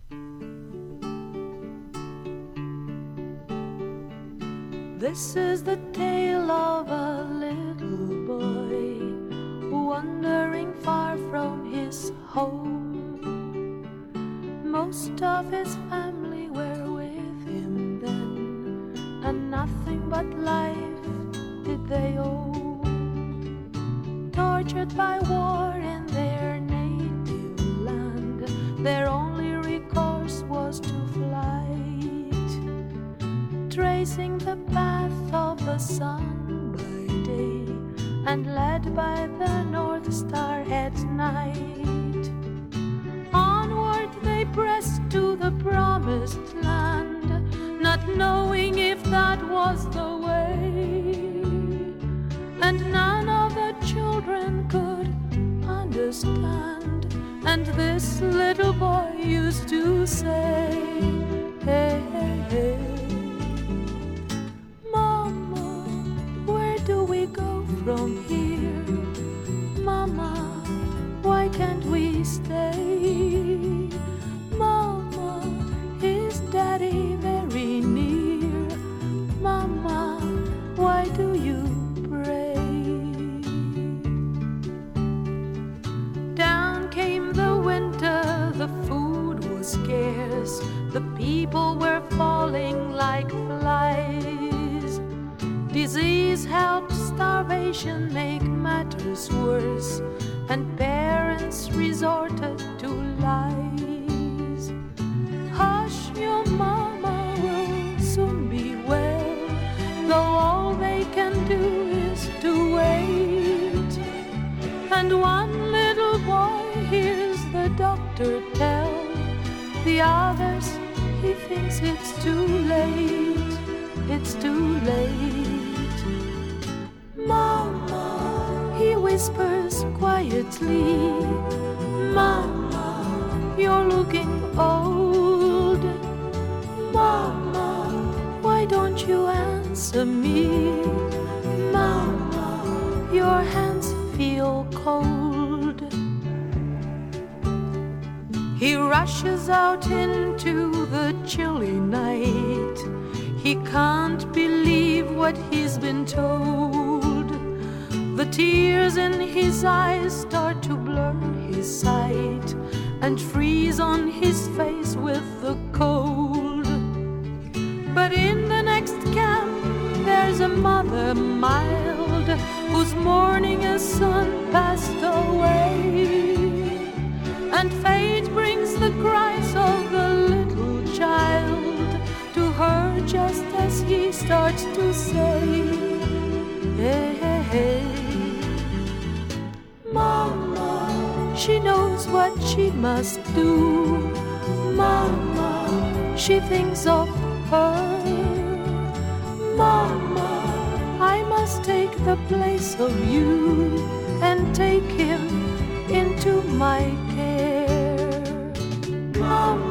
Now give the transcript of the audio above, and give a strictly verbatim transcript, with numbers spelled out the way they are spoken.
This is the tale of a little boy wandering far from his home. Most of his family were with him then, and nothing but life did they own. Tortured by war in their native land, their only recourse was to flight, tracing the path of the sun by day and led by the North Star at night. Onward they pressed to the promised land, not knowing if that was the way. And none of the children could understand, and this little boy used to say, hey, hey, hey, Mama, where do we go from here? Mama, why can't we stay? Mama, is Daddy very near? Mama, why do you pray? Down came the winter, the food was scarce, the people were falling like flies. Disease helped starvation make matters worse, and parents resorted to lies. Hush, your mama will soon be well, though all they can do is to wait. And one little boy hears the doctor tell the others he thinks it's too late, it's too late. Mama, he whispers quietly, Mama, you're looking old. Mama, why don't you answer me? Mama, your hands feel cold. He rushes out into the chilly night. He can't believe what he's been told. The tears in his eyes start to blur his sight and freeze on his face with the cold. But in the next camp there's a mother mild who's mourning a son passed away, and fate brings the cries of the little child to her just as he starts to say, hey, hey, hey. Mama, she knows what she must do. Mama, she thinks of her. Mama, I must take the place of you and take him into my care. Mama,